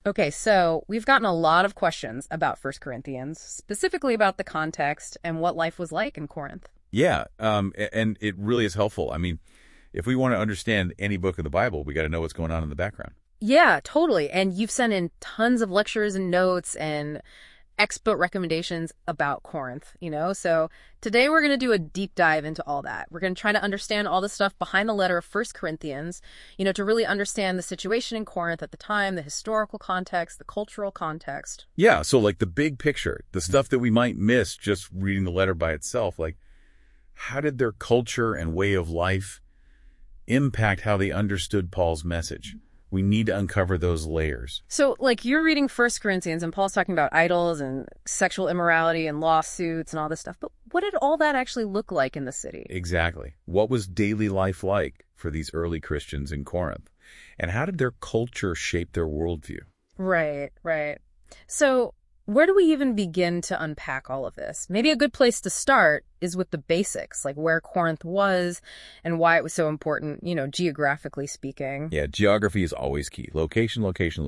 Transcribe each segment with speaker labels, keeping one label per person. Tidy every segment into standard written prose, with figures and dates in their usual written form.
Speaker 1: Okay, so we've gotten a lot of questions about First Corinthians, specifically about the context and what life was like in Corinth.
Speaker 2: Yeah, and it really is helpful. I mean, if we want to understand any book of the Bible, we got to know what's going on in the background.
Speaker 1: Yeah, totally. And you've sent in tons of lectures and notes and expert recommendations about Corinth, So today we're going to do a deep dive into all that. We're going to try to understand all the stuff behind the letter of First Corinthians, to really understand the situation in Corinth at the time, the historical context, the cultural context.
Speaker 2: Yeah, so like the big picture, the stuff that we might miss just reading the letter by itself, like how did their culture and way of life impact how they understood Paul's message? We need to uncover those layers.
Speaker 1: So, you're reading First Corinthians, and Paul's talking about idols and sexual immorality and lawsuits and all this stuff. But what did all that actually look like in the city?
Speaker 2: Exactly. What was daily life like for these early Christians in Corinth? And how did their culture shape their worldview?
Speaker 1: Right. So, where do we even begin to unpack all of this? Maybe a good place to start is with the basics, like where Corinth was and why it was so important, geographically speaking.
Speaker 2: Yeah, geography is always key. Location,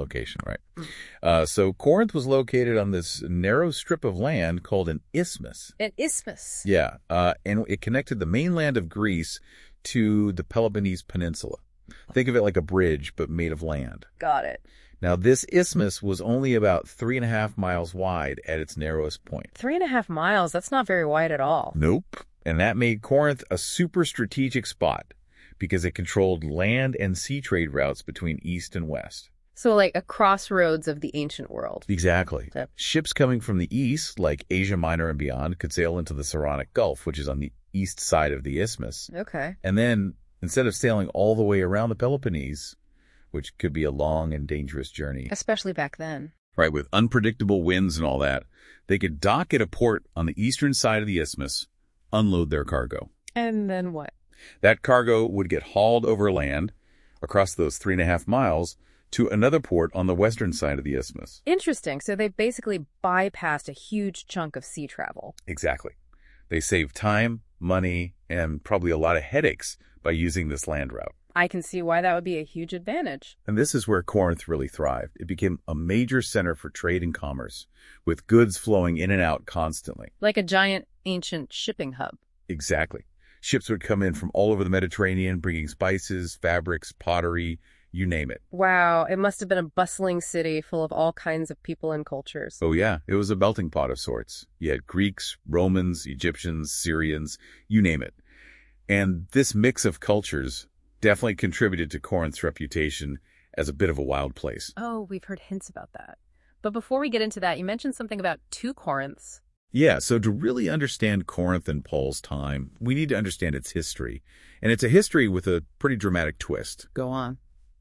Speaker 2: right? So Corinth was located on this narrow strip of land called an isthmus.
Speaker 1: An isthmus?
Speaker 2: Yeah, and it connected the mainland of Greece to the Peloponnese Peninsula. Think of it like a bridge, but made of land.
Speaker 1: Got it.
Speaker 2: Now, this isthmus was only about 3.5 miles wide at its narrowest point.
Speaker 1: 3.5 miles? That's not very wide at all.
Speaker 2: Nope. And that made Corinth a super strategic spot because it controlled land and sea trade routes between east and west.
Speaker 1: So like a crossroads of the ancient world.
Speaker 2: Exactly.
Speaker 1: Yep.
Speaker 2: Ships coming from the east, like Asia Minor and beyond, could sail into the Saronic Gulf, which is on the east side of the isthmus.
Speaker 1: Okay.
Speaker 2: And then, instead of sailing all the way around the Peloponnese, which could be a long and dangerous journey.
Speaker 1: Especially back then.
Speaker 2: Right, with unpredictable winds and all that, they could dock at a port on the eastern side of the isthmus, unload their cargo.
Speaker 1: And then what?
Speaker 2: That cargo would get hauled overland across those 3.5 miles to another port on the western side of the isthmus.
Speaker 1: Interesting. So they basically bypassed a huge chunk of sea travel.
Speaker 2: Exactly. They saved time, money, and probably a lot of headaches by using this land route.
Speaker 1: I can see why that would be a huge advantage.
Speaker 2: And this is where Corinth really thrived. It became a major center for trade and commerce, with goods flowing in and out constantly.
Speaker 1: Like a giant ancient shipping hub.
Speaker 2: Exactly. Ships would come in from all over the Mediterranean, bringing spices, fabrics, pottery, you name it.
Speaker 1: Wow, it must have been a bustling city full of all kinds of people and cultures.
Speaker 2: Oh yeah, it was a melting pot of sorts. You had Greeks, Romans, Egyptians, Syrians, you name it. And this mix of cultures definitely contributed to Corinth's reputation as a bit of a wild place.
Speaker 1: Oh, we've heard hints about that. But before we get into that, you mentioned something about two Corinths.
Speaker 2: Yeah, so to really understand Corinth in Paul's time, we need to understand its history. And it's a history with a pretty dramatic twist.
Speaker 1: Go on.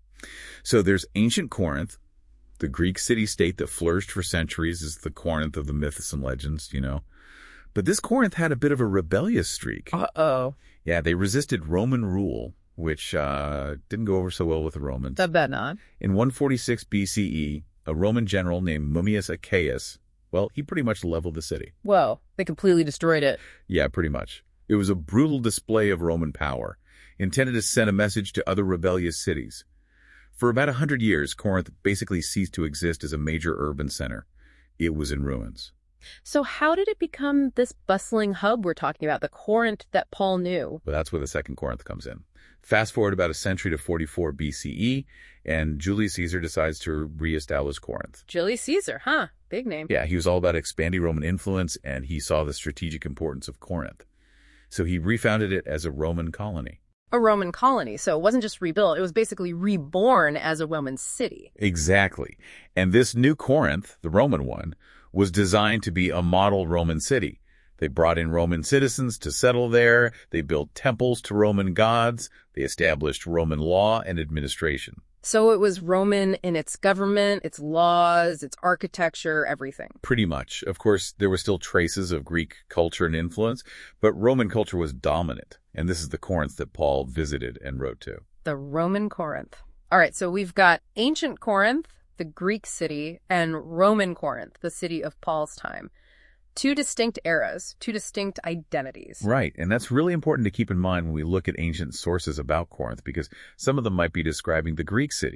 Speaker 2: So there's ancient Corinth, the Greek city-state that flourished for centuries is the Corinth of the myths and legends, But this Corinth had a bit of a rebellious streak.
Speaker 1: Uh-oh.
Speaker 2: Yeah, they resisted Roman rule, which didn't go over so well with the Romans.
Speaker 1: I bet not.
Speaker 2: In 146 BCE, a Roman general named Mummius Achaeus, well, he pretty much leveled the city.
Speaker 1: Whoa, they completely destroyed it.
Speaker 2: Yeah, pretty much. It was a brutal display of Roman power, intended to send a message to other rebellious cities. For about 100 years, Corinth basically ceased to exist as a major urban center. It was in ruins.
Speaker 1: So how did it become this bustling hub we're talking about, the Corinth that Paul knew?
Speaker 2: Well, that's where the second Corinth comes in. Fast forward about a century to 44 BCE, and Julius Caesar decides to reestablish Corinth.
Speaker 1: Julius Caesar, huh? Big name.
Speaker 2: Yeah, he was all about expanding Roman influence, and he saw the strategic importance of Corinth. So he refounded it as a Roman colony.
Speaker 1: A Roman colony, so it wasn't just rebuilt, it was basically reborn as a Roman city.
Speaker 2: Exactly. And this new Corinth, the Roman one, was designed to be a model Roman city. They brought in Roman citizens to settle there. They built temples to Roman gods. They established Roman law and administration.
Speaker 1: So it was Roman in its government, its laws, its architecture, everything.
Speaker 2: Pretty much. Of course, there were still traces of Greek culture and influence, but Roman culture was dominant. And this is the Corinth that Paul visited and wrote to.
Speaker 1: The Roman Corinth. All right, so we've got ancient Corinth, the Greek city, and Roman Corinth, the city of Paul's time. Two distinct eras, two distinct identities.
Speaker 2: Right, and that's really important to keep in mind when we look at ancient sources about Corinth, because some of them might be describing the Greek city,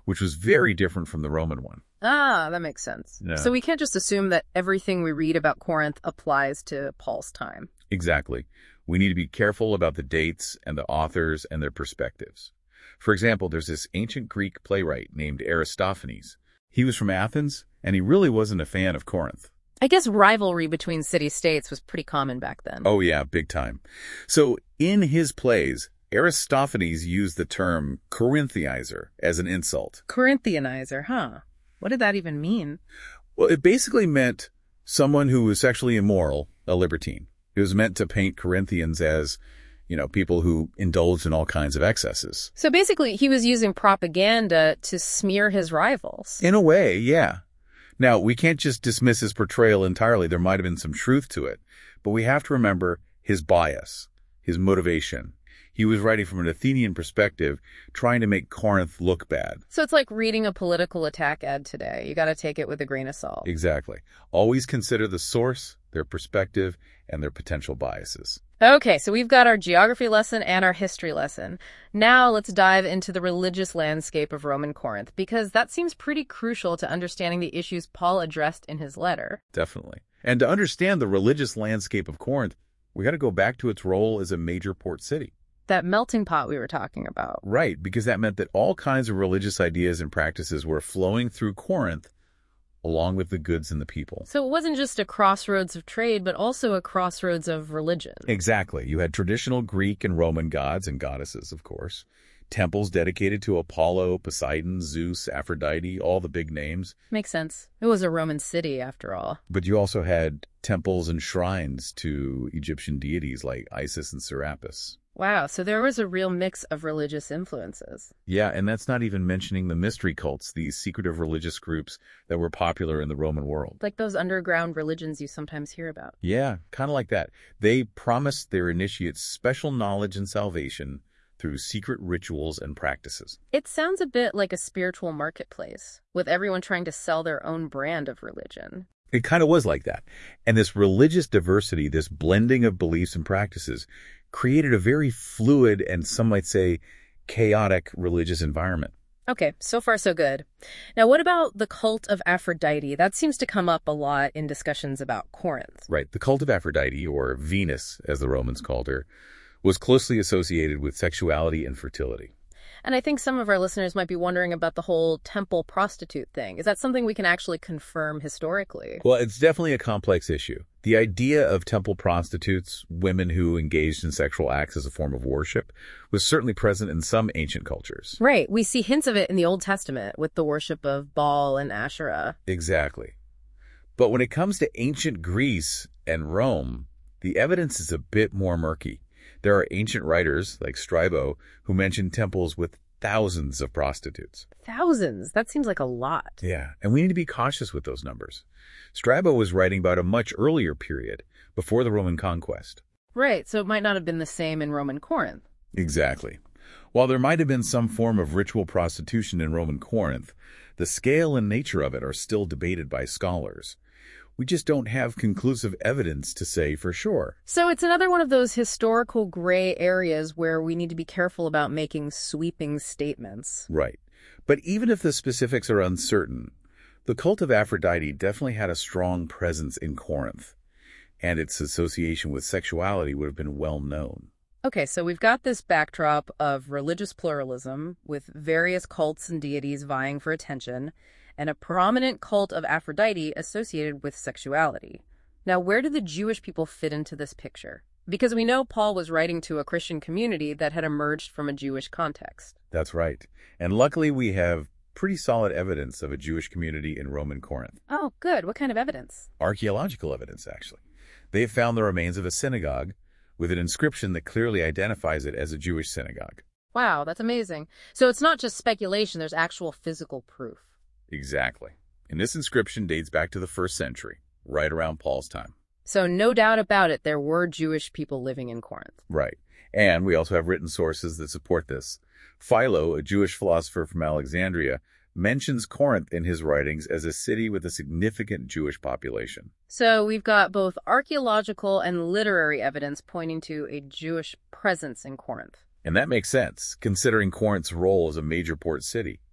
Speaker 2: which was very different from the Roman one.
Speaker 1: Ah, that makes sense.
Speaker 2: Yeah.
Speaker 1: So we can't just assume that everything we read about Corinth applies to Paul's time.
Speaker 2: Exactly. We need to be careful about the dates and the authors and their perspectives. For example, there's this ancient Greek playwright named Aristophanes. He was from Athens, and he really wasn't a fan of Corinth.
Speaker 1: I guess rivalry between city-states was pretty common back then.
Speaker 2: Oh yeah, big time. So in his plays, Aristophanes used the term Corinthianizer as an insult.
Speaker 1: Corinthianizer, huh? What did that even mean?
Speaker 2: Well, it basically meant someone who was sexually immoral, a libertine. It was meant to paint Corinthians as, people who indulged in all kinds of excesses.
Speaker 1: So basically, he was using propaganda to smear his rivals.
Speaker 2: In a way, yeah. Now, we can't just dismiss his portrayal entirely. There might have been some truth to it. But we have to remember his bias, his motivation. He was writing from an Athenian perspective, trying to make Corinth look bad.
Speaker 1: So it's like reading a political attack ad today. You got to take it with a grain of salt.
Speaker 2: Exactly. Always consider the source, their perspective, and their potential biases.
Speaker 1: Okay, so we've got our geography lesson and our history lesson. Now let's dive into the religious landscape of Roman Corinth, because that seems pretty crucial to understanding the issues Paul addressed in his letter.
Speaker 2: Definitely. And to understand the religious landscape of Corinth, we got to go back to its role as a major port city.
Speaker 1: That melting pot we were talking about.
Speaker 2: Right, because that meant that all kinds of religious ideas and practices were flowing through Corinth along with the goods and the people.
Speaker 1: So it wasn't just a crossroads of trade, but also a crossroads of religion.
Speaker 2: Exactly. You had traditional Greek and Roman gods and goddesses, of course. Temples dedicated to Apollo, Poseidon, Zeus, Aphrodite, all the big names.
Speaker 1: Makes sense. It was a Roman city, after all.
Speaker 2: But you also had temples and shrines to Egyptian deities like Isis and Serapis.
Speaker 1: Wow, so there was a real mix of religious influences.
Speaker 2: Yeah, and that's not even mentioning the mystery cults, these secretive religious groups that were popular in the Roman world.
Speaker 1: Like those underground religions you sometimes hear about.
Speaker 2: Yeah, kind of like that. They promised their initiates special knowledge and salvation through secret rituals and practices.
Speaker 1: It sounds a bit like a spiritual marketplace, with everyone trying to sell their own brand of religion.
Speaker 2: It kind of was like that. And this religious diversity, this blending of beliefs and practices, created a very fluid and some might say chaotic religious environment.
Speaker 1: Okay, so far so good. Now, what about the cult of Aphrodite? That seems to come up a lot in discussions about Corinth.
Speaker 2: Right. The cult of Aphrodite, or Venus, as the Romans called her, was closely associated with sexuality and fertility.
Speaker 1: And I think some of our listeners might be wondering about the whole temple prostitute thing. Is that something we can actually confirm historically?
Speaker 2: Well, it's definitely a complex issue. The idea of temple prostitutes, women who engaged in sexual acts as a form of worship, was certainly present in some ancient cultures.
Speaker 1: Right. We see hints of it in the Old Testament with the worship of Baal and Asherah.
Speaker 2: Exactly. But when it comes to ancient Greece and Rome, the evidence is a bit more murky. There are ancient writers, like Strabo, who mention temples with thousands of prostitutes.
Speaker 1: Thousands? That seems like a lot.
Speaker 2: Yeah, and we need to be cautious with those numbers. Strabo was writing about a much earlier period, before the Roman conquest.
Speaker 1: Right, so it might not have been the same in Roman Corinth.
Speaker 2: Exactly. While there might have been some form of ritual prostitution in Roman Corinth, the scale and nature of it are still debated by scholars. We just don't have conclusive evidence to say for sure.
Speaker 1: So it's another one of those historical gray areas where we need to be careful about making sweeping statements.
Speaker 2: Right. But even if the specifics are uncertain, the cult of Aphrodite definitely had a strong presence in Corinth, and its association with sexuality would have been well known.
Speaker 1: Okay, so we've got this backdrop of religious pluralism with various cults and deities vying for attention, and a prominent cult of Aphrodite associated with sexuality. Now, where do the Jewish people fit into this picture? Because we know Paul was writing to a Christian community that had emerged from a Jewish context.
Speaker 2: That's right. And luckily we have pretty solid evidence of a Jewish community in Roman Corinth.
Speaker 1: Oh, good. What kind of evidence?
Speaker 2: Archaeological evidence, actually. They have found the remains of a synagogue with an inscription that clearly identifies it as a Jewish synagogue.
Speaker 1: Wow, that's amazing. So it's not just speculation, there's actual physical proof.
Speaker 2: Exactly. And this inscription dates back to the 1st century, right around Paul's time.
Speaker 1: So no doubt about it, there were Jewish people living in Corinth.
Speaker 2: Right. And we also have written sources that support this. Philo, a Jewish philosopher from Alexandria, mentions Corinth in his writings as a city with a significant Jewish population.
Speaker 1: So we've got both archaeological and literary evidence pointing to a Jewish presence in Corinth.
Speaker 2: And that makes sense, considering Corinth's role as a major port city.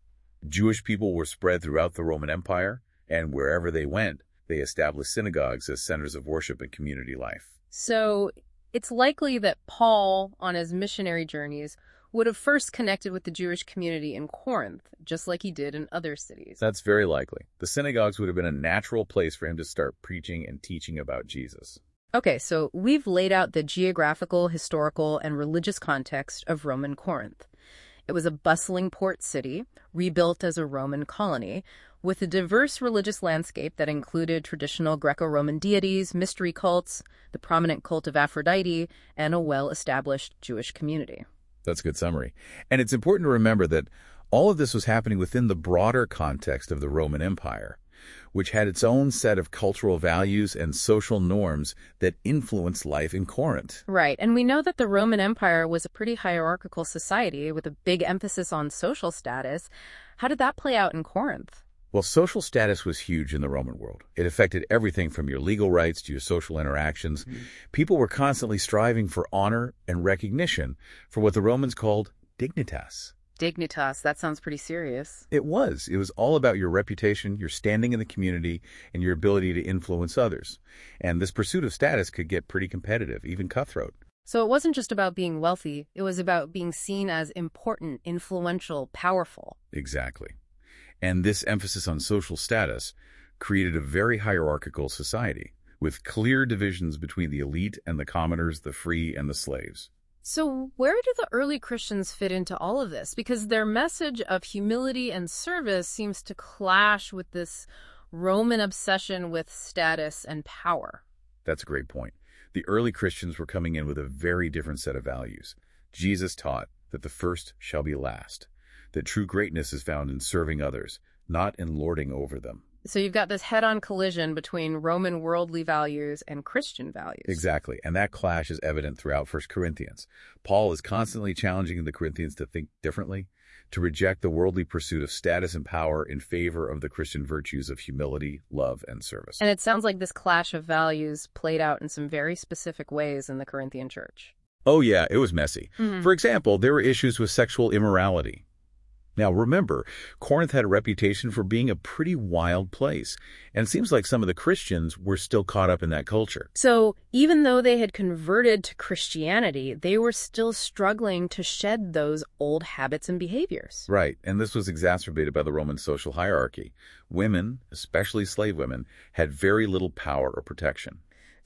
Speaker 2: Jewish people were spread throughout the Roman Empire, and wherever they went, they established synagogues as centers of worship and community life.
Speaker 1: So it's likely that Paul, on his missionary journeys, would have first connected with the Jewish community in Corinth, just like he did in other cities.
Speaker 2: That's very likely. The synagogues would have been a natural place for him to start preaching and teaching about Jesus.
Speaker 1: Okay, so we've laid out the geographical, historical, and religious context of Roman Corinth. It was a bustling port city, rebuilt as a Roman colony, with a diverse religious landscape that included traditional Greco-Roman deities, mystery cults, the prominent cult of Aphrodite, and a well-established Jewish community.
Speaker 2: That's a good summary. And it's important to remember that all of this was happening within the broader context of the Roman Empire, which had its own set of cultural values and social norms that influenced life in Corinth.
Speaker 1: Right, and we know that the Roman Empire was a pretty hierarchical society with a big emphasis on social status. How did that play out in Corinth?
Speaker 2: Well, social status was huge in the Roman world. It affected everything from your legal rights to your social interactions. People were constantly striving for honor and recognition for what the Romans called dignitas.
Speaker 1: Dignitas, that sounds pretty serious.
Speaker 2: It was. It was all about your reputation, your standing in the community, and your ability to influence others. And this pursuit of status could get pretty competitive, even cutthroat.
Speaker 1: So it wasn't just about being wealthy. It was about being seen as important, influential, powerful.
Speaker 2: Exactly. And this emphasis on social status created a very hierarchical society, with clear divisions between the elite and the commoners, the free and the slaves.
Speaker 1: So where do the early Christians fit into all of this? Because their message of humility and service seems to clash with this Roman obsession with status and power.
Speaker 2: That's a great point. The early Christians were coming in with a very different set of values. Jesus taught that the first shall be last, that true greatness is found in serving others, not in lording over them.
Speaker 1: So you've got this head-on collision between Roman worldly values and Christian values.
Speaker 2: Exactly, and that clash is evident throughout 1 Corinthians. Paul is constantly challenging the Corinthians to think differently, to reject the worldly pursuit of status and power in favor of the Christian virtues of humility, love, and service.
Speaker 1: And it sounds like this clash of values played out in some very specific ways in the Corinthian church.
Speaker 2: Oh yeah, it was messy. For example, there were issues with sexual immorality. Now, remember, Corinth had a reputation for being a pretty wild place, and it seems like some of the Christians were still caught up in that culture.
Speaker 1: So even though they had converted to Christianity, they were still struggling to shed those old habits and behaviors.
Speaker 2: Right, and this was exacerbated by the Roman social hierarchy. Women, especially slave women, had very little power or protection.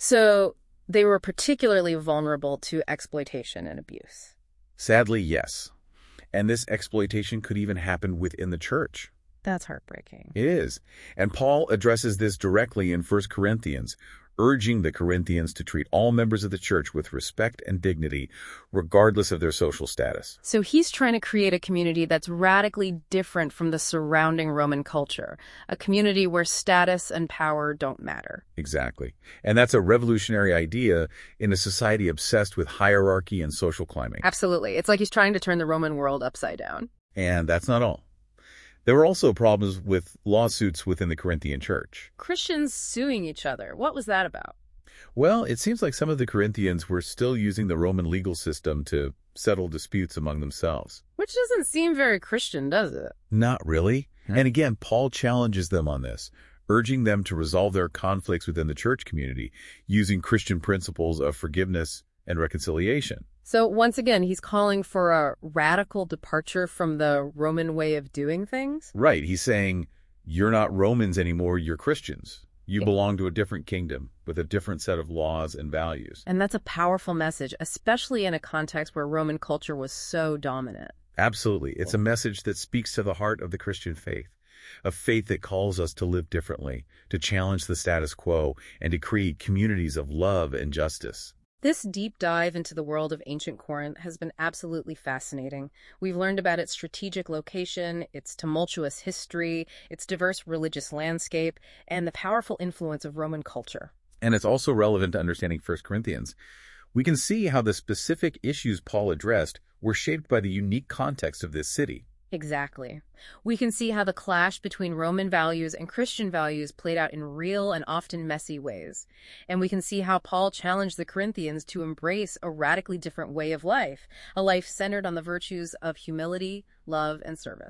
Speaker 1: So they were particularly vulnerable to exploitation and abuse.
Speaker 2: Sadly, yes. And this exploitation could even happen within the church.
Speaker 1: That's heartbreaking.
Speaker 2: It is. And Paul addresses this directly in 1 Corinthians, urging the Corinthians to treat all members of the church with respect and dignity, regardless of their social status.
Speaker 1: So he's trying to create a community that's radically different from the surrounding Roman culture, a community where status and power don't matter.
Speaker 2: Exactly. And that's a revolutionary idea in a society obsessed with hierarchy and social climbing.
Speaker 1: Absolutely. It's like he's trying to turn the Roman world upside down.
Speaker 2: And that's not all. There were also problems with lawsuits within the Corinthian church.
Speaker 1: Christians suing each other. What was that about?
Speaker 2: Well, it seems like some of the Corinthians were still using the Roman legal system to settle disputes among themselves.
Speaker 1: Which doesn't seem very Christian, does it?
Speaker 2: Not really. And again, Paul challenges them on this, urging them to resolve their conflicts within the church community using Christian principles of forgiveness and reconciliation.
Speaker 1: So once again, he's calling for a radical departure from the Roman way of doing things?
Speaker 2: Right. He's saying, you're not Romans anymore, you're Christians. You belong to a different kingdom with a different set of laws and values.
Speaker 1: And that's a powerful message, especially in a context where Roman culture was so dominant.
Speaker 2: Absolutely. It's a message that speaks to the heart of the Christian faith, a faith that calls us to live differently, to challenge the status quo, and to create communities of love and justice.
Speaker 1: This deep dive into the world of ancient Corinth has been absolutely fascinating. We've learned about its strategic location, its tumultuous history, its diverse religious landscape, and the powerful influence of Roman culture.
Speaker 2: And it's also relevant to understanding 1 Corinthians. We can see how the specific issues Paul addressed were shaped by the unique context of this city.
Speaker 1: Exactly. We can see how the clash between Roman values and Christian values played out in real and often messy ways. And we can see how Paul challenged the Corinthians to embrace a radically different way of life, a life centered on the virtues of humility, love, and service.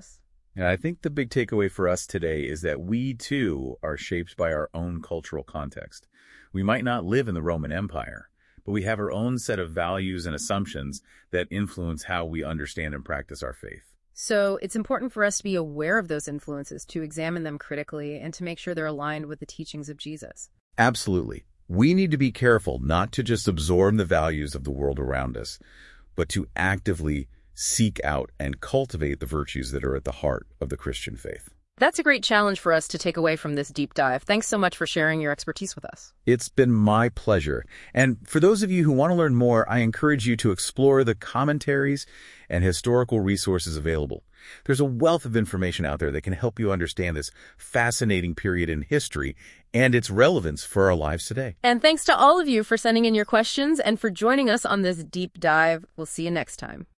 Speaker 2: And I think the big takeaway for us today is that we, too, are shaped by our own cultural context. We might not live in the Roman Empire, but we have our own set of values and assumptions that influence how we understand and practice our faith.
Speaker 1: So it's important for us to be aware of those influences, to examine them critically, and to make sure they're aligned with the teachings of Jesus.
Speaker 2: Absolutely. We need to be careful not to just absorb the values of the world around us, but to actively seek out and cultivate the virtues that are at the heart of the Christian faith.
Speaker 1: That's a great challenge for us to take away from this deep dive. Thanks so much for sharing your expertise with us.
Speaker 2: It's been my pleasure. And for those of you who want to learn more, I encourage you to explore the commentaries and historical resources available. There's a wealth of information out there that can help you understand this fascinating period in history and its relevance for our lives today.
Speaker 1: And thanks to all of you for sending in your questions and for joining us on this deep dive. We'll see you next time.